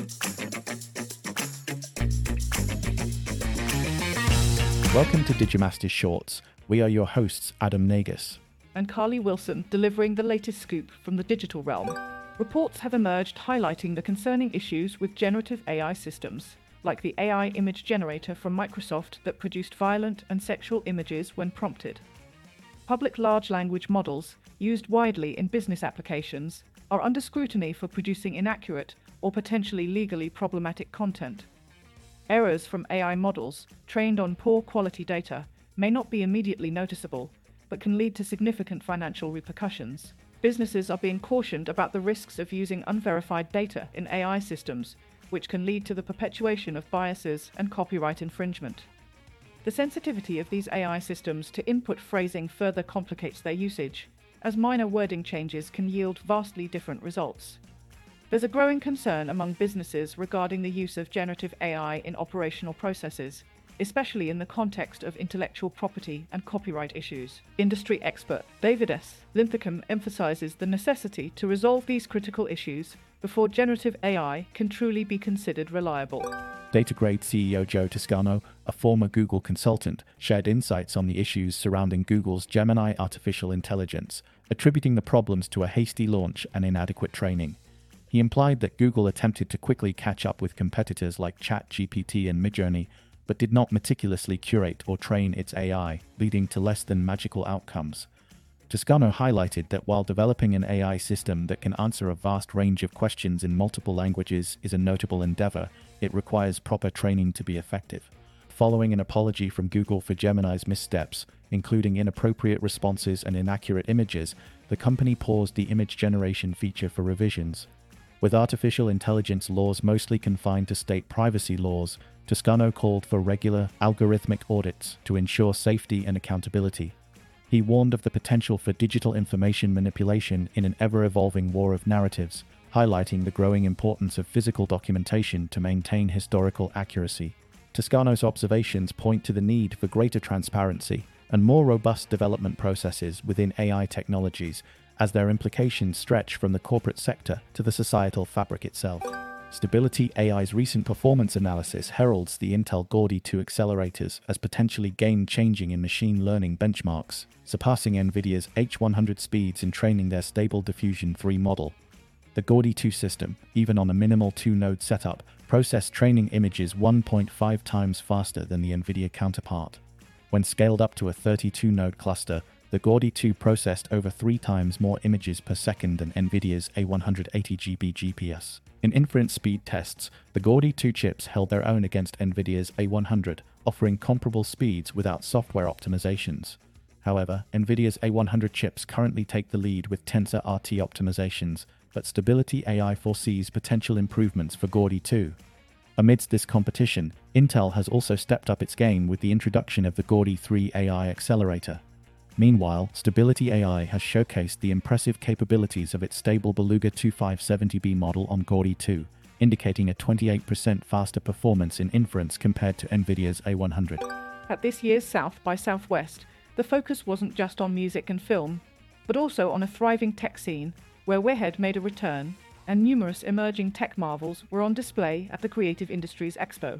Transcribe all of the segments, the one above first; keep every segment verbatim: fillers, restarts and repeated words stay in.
Welcome to Digimaster Shorts. We are your hosts, Adam Nagus and Carly Wilson, delivering the latest scoop from the digital realm. Reports have emerged highlighting the concerning issues with generative A I systems, like the A I image generator from Microsoft that produced violent and sexual images when prompted. Public large language models, used widely in business applications, are under scrutiny for producing inaccurate or potentially legally problematic content. Errors from A I models, trained on poor quality data, may not be immediately noticeable, but can lead to significant financial repercussions. Businesses are being cautioned about the risks of using unverified data in A I systems, which can lead to the perpetuation of biases and copyright infringement. The sensitivity of these A I systems to input phrasing further complicates their usage, as minor wording changes can yield vastly different results. There's a growing concern among businesses regarding the use of generative A I in operational processes, especially in the context of intellectual property and copyright issues. Industry expert David S. Linthicum emphasizes the necessity to resolve these critical issues before generative A I can truly be considered reliable. Datagrade C E O Joe Toscano, a former Google consultant, shared insights on the issues surrounding Google's Gemini artificial intelligence, attributing the problems to a hasty launch and inadequate training. He implied that Google attempted to quickly catch up with competitors like ChatGPT and Midjourney, but did not meticulously curate or train its A I, leading to less than magical outcomes. Toscano highlighted that while developing an A I system that can answer a vast range of questions in multiple languages is a notable endeavor, it requires proper training to be effective. Following an apology from Google for Gemini's missteps, including inappropriate responses and inaccurate images, the company paused the image generation feature for revisions. With artificial intelligence laws mostly confined to state privacy laws, Toscano called for regular, algorithmic audits to ensure safety and accountability. He warned of the potential for digital information manipulation in an ever-evolving war of narratives, highlighting the growing importance of physical documentation to maintain historical accuracy. Toscano's observations point to the need for greater transparency and more robust development processes within A I technologies, as their implications stretch from the corporate sector to the societal fabric itself. Stability A I's recent performance analysis heralds the Intel Gaudi two accelerators as potentially game-changing in machine learning benchmarks, surpassing NVIDIA's H one hundred speeds in training their Stable Diffusion three model. The Gaudi two system, even on a minimal two-node setup, processed training images one point five times faster than the NVIDIA counterpart. When scaled up to a thirty-two node cluster, the Gaudi two processed over three times more images per second than NVIDIA's A one hundred eighty G B G P S. In inference speed tests, the Gaudi two chips held their own against NVIDIA's A one hundred, offering comparable speeds without software optimizations. However, NVIDIA's A one hundred chips currently take the lead with TensorRT optimizations, but Stability A I foresees potential improvements for Gaudi two. Amidst this competition, Intel has also stepped up its game with the introduction of the Gaudi three A I accelerator. Meanwhile, Stability A I has showcased the impressive capabilities of its stable Beluga twenty-five seventy B model on Gaudi two, indicating a twenty-eight percent faster performance in inference compared to NVIDIA's A one hundred. At this year's South by Southwest, the focus wasn't just on music and film, but also on a thriving tech scene, where Warhead made a return, and numerous emerging tech marvels were on display at the Creative Industries Expo.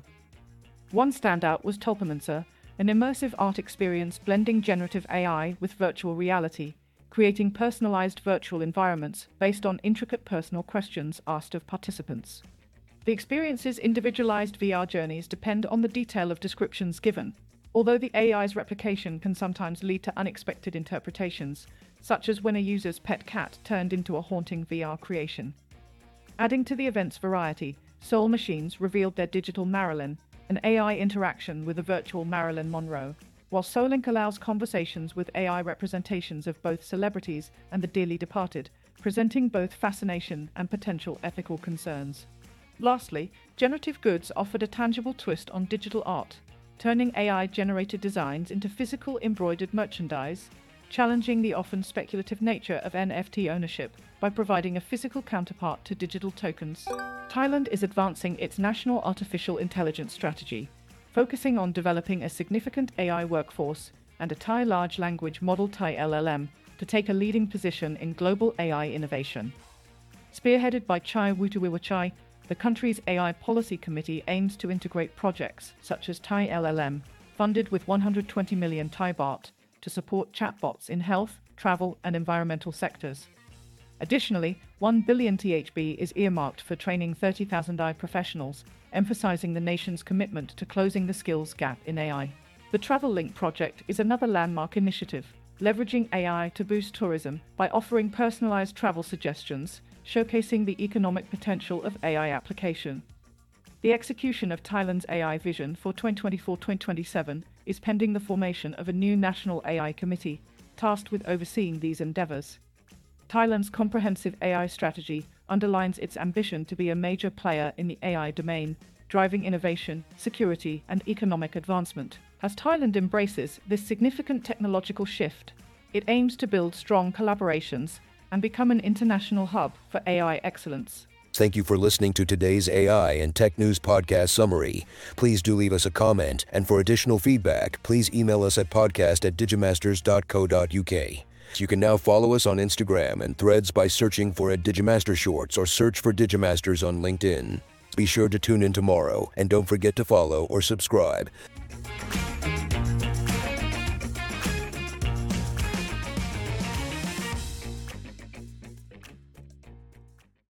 One standout was Tulpamancer, an immersive art experience blending generative A I with virtual reality, creating personalized virtual environments based on intricate personal questions asked of participants. The experience's individualized V R journeys depend on the detail of descriptions given, although the A I's replication can sometimes lead to unexpected interpretations, such as when a user's pet cat turned into a haunting V R creation. Adding to the event's variety, Soul Machines revealed their digital Marilyn, an A I interaction with a virtual Marilyn Monroe, while Solink allows conversations with A I representations of both celebrities and the dearly departed, presenting both fascination and potential ethical concerns. Lastly, Generative Goods offered a tangible twist on digital art, turning A I-generated designs into physical embroidered merchandise, challenging the often speculative nature of N F T ownership by providing a physical counterpart to digital tokens. Thailand is advancing its national artificial intelligence strategy, focusing on developing a significant A I workforce and a Thai large language model Thai L L M to take a leading position in global A I innovation. Spearheaded by Chai Wutuwiwachai, The country's A I Policy Committee aims to integrate projects such as Thai L L M, funded with one hundred twenty million Thai baht, to support chatbots in health, travel, and environmental sectors. Additionally, one billion T H B is earmarked for training thirty thousand A I professionals, emphasizing the nation's commitment to closing the skills gap in A I. The Travel Link project is another landmark initiative, leveraging A I to boost tourism by offering personalized travel suggestions, showcasing the economic potential of A I application. The execution of Thailand's A I vision for twenty twenty-four to twenty twenty-seven is pending the formation of a new national A I committee, tasked with overseeing these endeavors. Thailand's comprehensive A I strategy underlines its ambition to be a major player in the A I domain, driving innovation, security, and economic advancement. As Thailand embraces this significant technological shift, it aims to build strong collaborations and become an international hub for A I excellence. Thank you for listening to today's A I and Tech News Podcast Summary. Please do leave us a comment, and for additional feedback, please email us at podcast at digimasters dot co dot uk. You can now follow us on Instagram and Threads by searching for at Digimaster Shorts or search for Digimasters on LinkedIn. Be sure to tune in tomorrow, and don't forget to follow or subscribe.